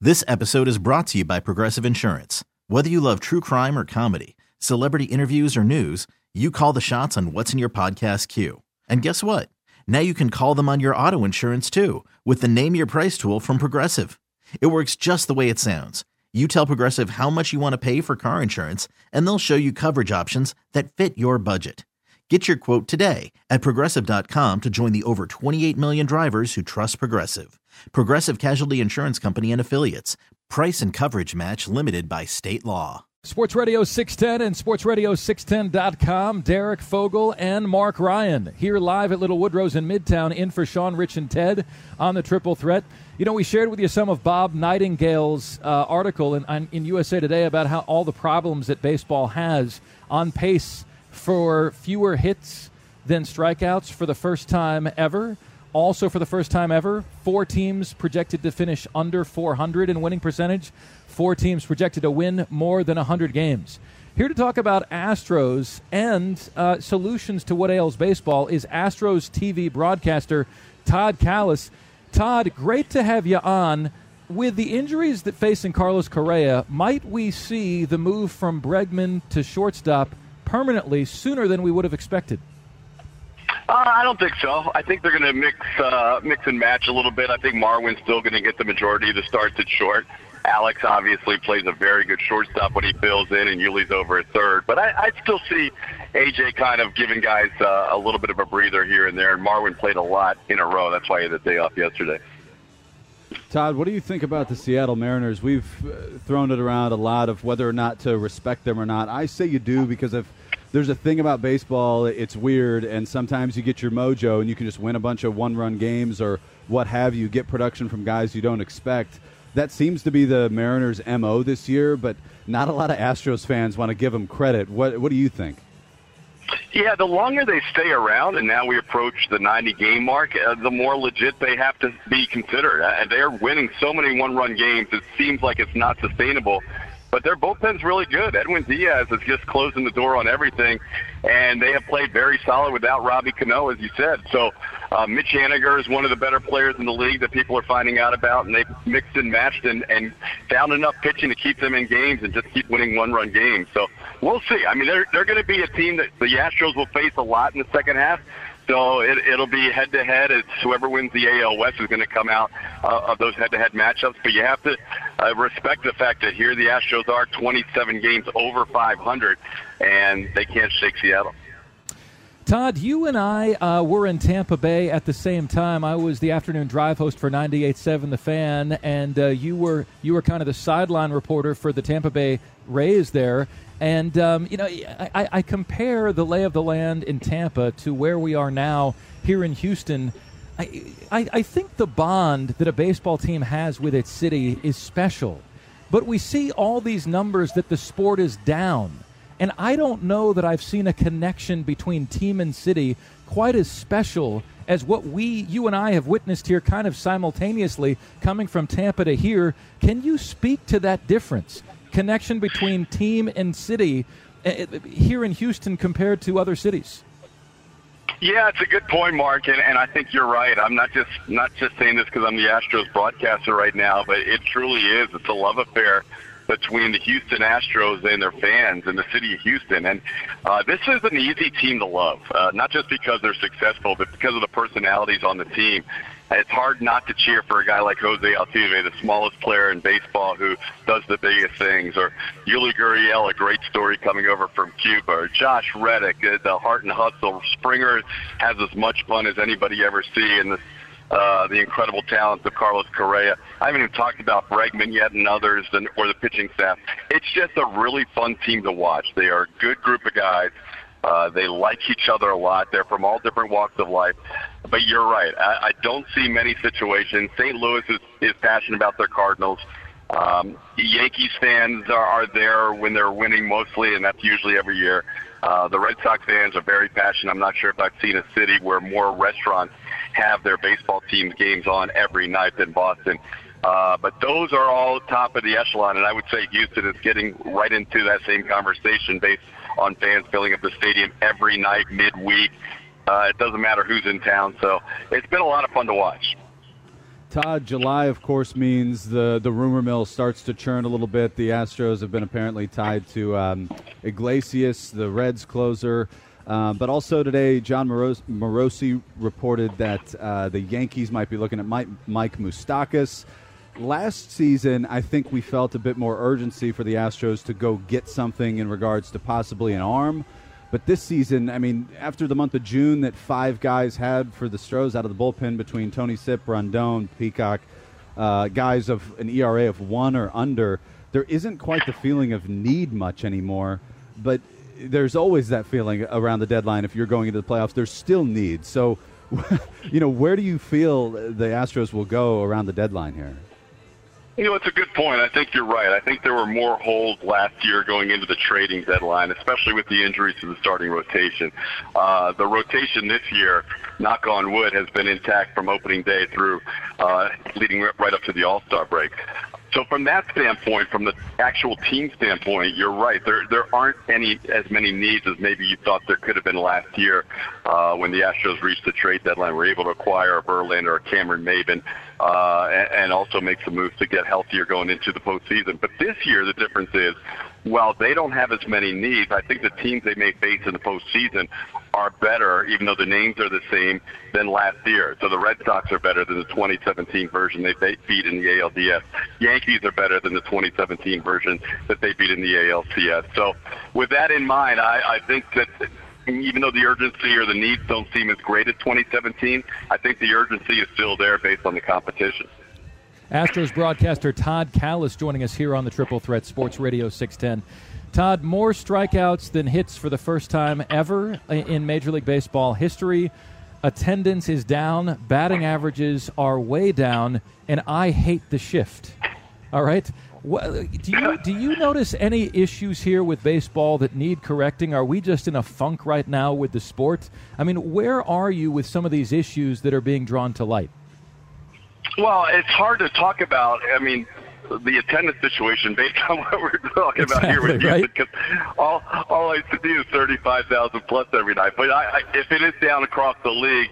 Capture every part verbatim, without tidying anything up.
This episode is brought to you by Progressive Insurance. Whether you love true crime or comedy, celebrity interviews or news, you call the shots on what's in your podcast queue. And guess what? Now you can call them on your auto insurance too with the Name Your Price tool from Progressive. It works just the way it sounds. You tell Progressive how much you want to pay for car insurance, and they'll show you coverage options that fit your budget. Get your quote today at Progressive dot com to join the over twenty-eight million drivers who trust Progressive. Progressive Casualty Insurance Company and Affiliates. Price and coverage match limited by state law. Sports Radio six ten and Sports Radio six ten dot com. Derek Fogel and Mark Ryan here live at Little Woodrow's in Midtown, in for Sean, Rich, and Ted on the Triple Threat. You know, we shared with you some of Bob Nightingale's uh, article in, in U S A Today about how all the problems that baseball has, on pace for fewer hits than strikeouts for the first time ever. Also, for the first time ever, four teams projected to finish under four hundred in winning percentage. Four teams projected to win more than one hundred games. Here to talk about Astros and uh, solutions to what ails baseball is Astros T V broadcaster Todd Kalas. Todd, great to have you on. With the injuries that facing Carlos Correa, might we see the move from Bregman to shortstop permanently sooner than we would have expected? Uh, I don't think so. I think they're going to mix uh, mix and match a little bit. I think Marwin's still going to get the majority of the starts at short. Alex obviously plays a very good shortstop when he fills in, and Yuli's over at third. But I, I still see A J kind of giving guys uh, a little bit of a breather here and there, and Marwin played a lot in a row. That's why he had the day off yesterday. Todd, what do you think about the Seattle Mariners? We've uh, thrown it around a lot of whether or not to respect them or not. I say you do, because if there's a thing about baseball, it's weird, and sometimes you get your mojo and you can just win a bunch of one-run games or what have you, get production from guys you don't expect. That seems to be the Mariners' M O this year, but not a lot of Astros fans want to give them credit. What, what do you think? Yeah, the longer they stay around, and now we approach the ninety-game mark, uh, the more legit they have to be considered. Uh, they're winning so many one-run games, it seems like it's not sustainable. But their bullpen's really good. Edwin Diaz is just closing the door on everything, and they have played very solid without Robbie Cano, as you said. So uh, Mitch Haniger is one of the better players in the league that people are finding out about, and they've mixed and matched and, and found enough pitching to keep them in games and just keep winning one-run games. So we'll see. I mean, they're, they're going to be a team that the Astros will face a lot in the second half. So it, it'll be head-to-head. It's whoever wins the A L West is going to come out uh, of those head-to-head matchups. But you have to uh, respect the fact that here the Astros are twenty-seven games over five hundred, and they can't shake Seattle. Todd, you and I uh, were in Tampa Bay at the same time. I was the afternoon drive host for ninety-eight point seven The Fan, and uh, you were you were kind of the sideline reporter for the Tampa Bay Rays there. And, um, you know, I, I compare the lay of the land in Tampa to where we are now here in Houston. I, I, I think the bond that a baseball team has with its city is special. But we see all these numbers that the sport is down. And I don't know that I've seen a connection between team and city quite as special as what we, you and I, have witnessed here kind of simultaneously coming from Tampa to here. Can you speak to that difference? Connection between team and city uh, here in Houston compared to other cities? Yeah, it's a good point, Mark, and, and I think you're right. I'm not just not just saying this because I'm the Astros broadcaster right now, but it truly is. It's a love affair between the Houston Astros and their fans in the city of Houston. And uh, this is an easy team to love, uh, not just because they're successful, but because of the personalities on the team. It's hard not to cheer for a guy like Jose Altuve, the smallest player in baseball who does the biggest things, or Yuli Gurriel, a great story coming over from Cuba, or Josh Reddick, the heart and hustle. Springer has as much fun as anybody ever see, and the, uh, the incredible talents of Carlos Correa. I haven't even talked about Bregman yet and others, and, or the pitching staff. It's just a really fun team to watch. They are a good group of guys. Uh, they like each other a lot. They're from all different walks of life. But you're right. I, I don't see many situations. Saint Louis is, is passionate about their Cardinals. Um, Yankees fans are, are there when they're winning mostly, and that's usually every year. Uh, the Red Sox fans are very passionate. I'm not sure if I've seen a city where more restaurants have their baseball team's games on every night than Boston. Uh, but those are all top of the echelon, and I would say Houston is getting right into that same conversation based on fans filling up the stadium every night, midweek. Uh, it doesn't matter who's in town, so it's been a lot of fun to watch. Todd, July, of course, means the, the rumor mill starts to churn a little bit. The Astros have been apparently tied to um, Iglesias, the Reds closer. Uh, but also today, John Moros- Morosi reported that uh, the Yankees might be looking at Mike, Mike Moustakas. Last season, I think we felt a bit more urgency for the Astros to go get something in regards to possibly an arm. But this season, I mean, after the month of June that five guys had for the Stros out of the bullpen between Tony Sipp, Rondon, Peacock, uh, guys of an E R A of one or under, there isn't quite the feeling of need much anymore. But there's always that feeling around the deadline if you're going into the playoffs. There's still need. So, you know, where do you feel the Astros will go around the deadline here? You know, it's a good point. I think you're right. I think there were more holes last year going into the trading deadline, especially with the injuries to the starting rotation. Uh, the rotation this year, knock on wood, has been intact from opening day through uh, leading right up to the All-Star break. So from that standpoint, from the actual team standpoint, you're right. There there aren't any as many needs as maybe you thought there could have been last year uh, when the Astros reached the trade deadline. We're able to acquire a Verlander or Cameron Maybin uh, and, and also make some moves to get healthier going into the postseason. But this year, the difference is, while they don't have as many needs, I think the teams they may face in the postseason are better, even though the names are the same, than last year. So the Red Sox are better than the twenty seventeen version they beat in the A L D S. Yankees are better than the twenty seventeen version that they beat in the A L C S. So with that in mind, I, I think that even though the urgency or the needs don't seem as great as twenty seventeen, I think the urgency is still there based on the competition. Astros broadcaster Todd Kalas joining us here on the Triple Threat Sports Radio six ten. Todd, more strikeouts than hits for the first time ever in Major League Baseball history. Attendance is down, batting averages are way down, and I hate the shift. All right? Do you, do you notice any issues here with baseball that need correcting? Are we just in a funk right now with the sport? I mean, where are you with some of these issues that are being drawn to light? Well, it's hard to talk about. I mean, the attendance situation based on what we're talking exactly, about here with right? you, because all, all I see is thirty-five thousand plus every night. But I, I, if it is down across the league,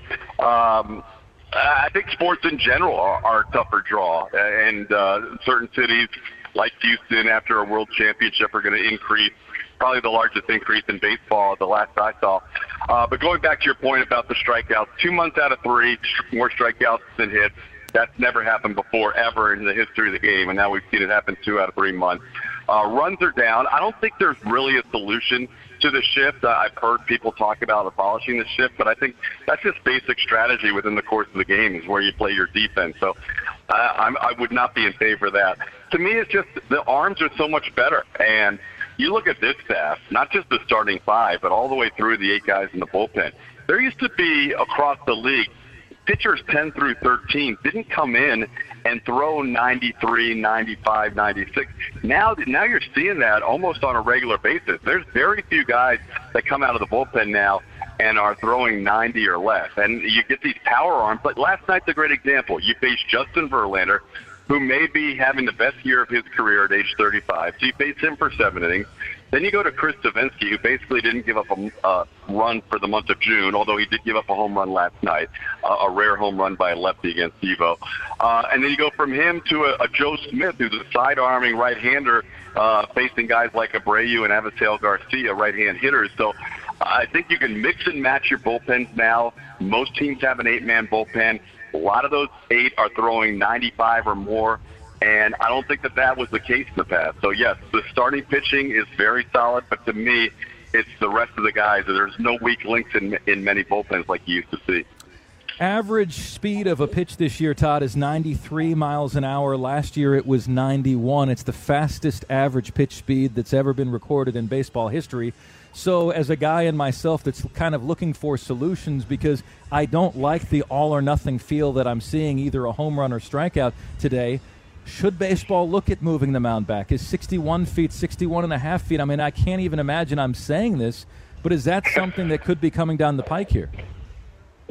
um, I think sports in general are, are a tougher draw. And uh, certain cities like Houston, after a world championship, are going to increase, probably the largest increase in baseball the last I saw. Uh, but going back to your point about the strikeouts, two months out of three, more strikeouts than hits. That's never happened before, ever in the history of the game, and now we've seen it happen two out of three months. Uh, runs are down. I don't think there's really a solution to the shift. Uh, I've heard people talk about abolishing the shift, but I think that's just basic strategy within the course of the game is where you play your defense. So uh, I'm, I would not be in favor of that. To me, it's just the arms are so much better, and you look at this staff, not just the starting five, but all the way through the eight guys in the bullpen. There used to be, across the league, pitchers ten through thirteen didn't come in and throw ninety-three, ninety-five, ninety-six. Now, now you're seeing that almost on a regular basis. There's very few guys that come out of the bullpen now and are throwing ninety or less. And you get these power arms. Like last night's a great example. You face Justin Verlander, who may be having the best year of his career at age thirty-five. So you face him for seven innings. Then you go to Chris Davinsky, who basically didn't give up a uh, run for the month of June, although he did give up a home run last night, uh, a rare home run by a lefty against Devo. Uh, and then you go from him to a, a Joe Smith, who's a side-arming right-hander, uh, facing guys like Abreu and Avisail Garcia, right-hand hitters. So I think you can mix and match your bullpens now. Most teams have an eight-man bullpen. A lot of those eight are throwing ninety-five or more. And I don't think that that was the case in the past. So, yes, the starting pitching is very solid, but to me, it's the rest of the guys. There's no weak links in, in many bullpens like you used to see. Average speed of a pitch this year, Todd, is ninety-three miles an hour. Last year it was ninety-one. It's the fastest average pitch speed that's ever been recorded in baseball history. So as a guy in myself that's kind of looking for solutions because I don't like the all-or-nothing feel that I'm seeing, either a home run or strikeout today, should baseball look at moving the mound back? Is sixty-one feet, sixty-one and a half feet? I mean, I can't even imagine I'm saying this, but is that something that could be coming down the pike here?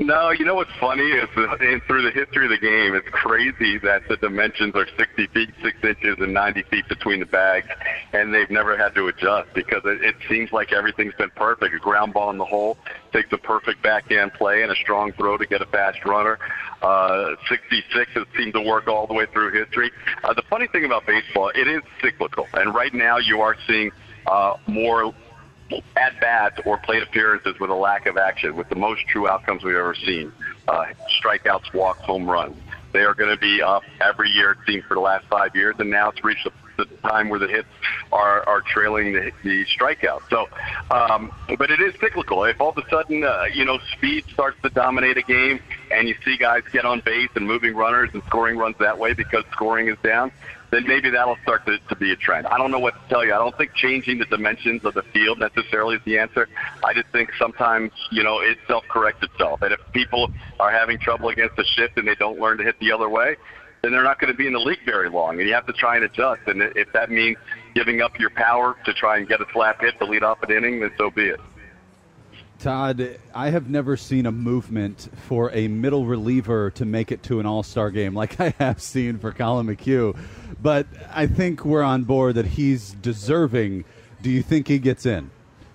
No, you know what's funny is that through the history of the game, it's crazy that the dimensions are sixty feet, six inches, and ninety feet between the bags, and they've never had to adjust because it, it seems like everything's been perfect. A ground ball in the hole takes a perfect backhand play and a strong throw to get a fast runner. Uh, sixty-six has seemed to work all the way through history. Uh, the funny thing about baseball, it is cyclical, and right now you are seeing uh, more at-bats or plate appearances with a lack of action, with the most true outcomes we've ever seen. Uh, strikeouts, walks, home runs. They are going to be up every year, it seems, for the last five years, and now it's reached the, the time where the hits are, are trailing the, the strikeouts. So, um, but it is cyclical. If all of a sudden, uh, you know, speed starts to dominate a game and you see guys get on base and moving runners and scoring runs that way because scoring is down, then maybe that'll start to, to be a trend. I don't know what to tell you. I don't think changing the dimensions of the field necessarily is the answer. I just think sometimes, you know, it self-corrects itself. And if people are having trouble against the shift and they don't learn to hit the other way, then they're not going to be in the league very long. And you have to try and adjust. And if that means giving up your power to try and get a slap hit to lead off an inning, then so be it. Todd, I have never seen a movement for a middle reliever to make it to an all-star game like I have seen for Collin McHugh. But I think we're on board that he's deserving. Do you think he gets in?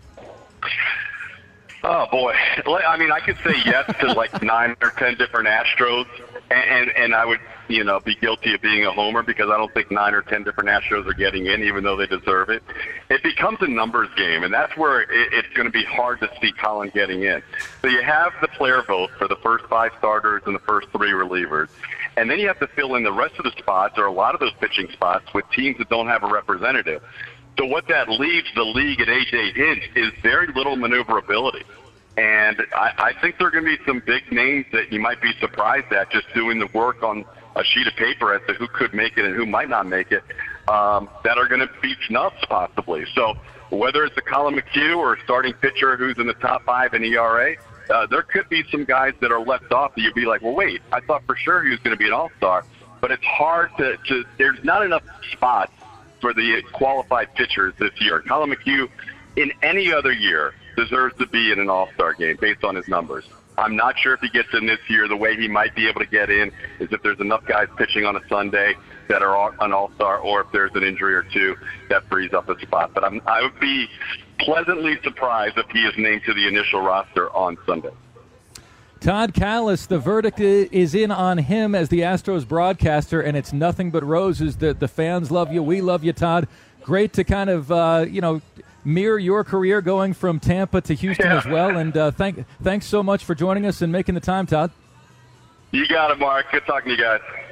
Oh, boy. I mean, I could say yes to like nine or ten different Astros, and, and, and I would, you know, be guilty of being a homer because I don't think nine or ten different Astros are getting in, even though they deserve it. It becomes a numbers game, and that's where it, it's going to be hard to see Collin getting in. So you have the player vote for the first five starters and the first three relievers, and then you have to fill in the rest of the spots, or a lot of those pitching spots, with teams that don't have a representative. So what that leaves the league at age eight Hinch is very little maneuverability. And I, I think there are going to be some big names that you might be surprised at just doing the work on a sheet of paper as to who could make it and who might not make it, um, that are going to be snubs possibly. So whether it's a Collin McHugh or a starting pitcher who's in the top five in E R A, uh, there could be some guys that are left off that you'd be like, well, wait, I thought for sure he was going to be an all-star. But it's hard to, to – there's not enough spots for the qualified pitchers this year. Collin McHugh, in any other year, deserves to be in an all-star game based on his numbers. I'm not sure if he gets in this year. The way he might be able to get in is if there's enough guys pitching on a Sunday that are an all-star, or if there's an injury or two that frees up a spot. But I'm, I would be pleasantly surprised if he is named to the initial roster on Sunday. Todd Kalas, the verdict is in on him as the Astros broadcaster, and it's nothing but roses. The, the fans love you. We love you, Todd. Great to kind of, uh, you know, mirror your career going from Tampa to Houston yeah. as well. And uh, thank, thanks so much for joining us and making the time, Todd. You got it, Mark. Good talking to you guys.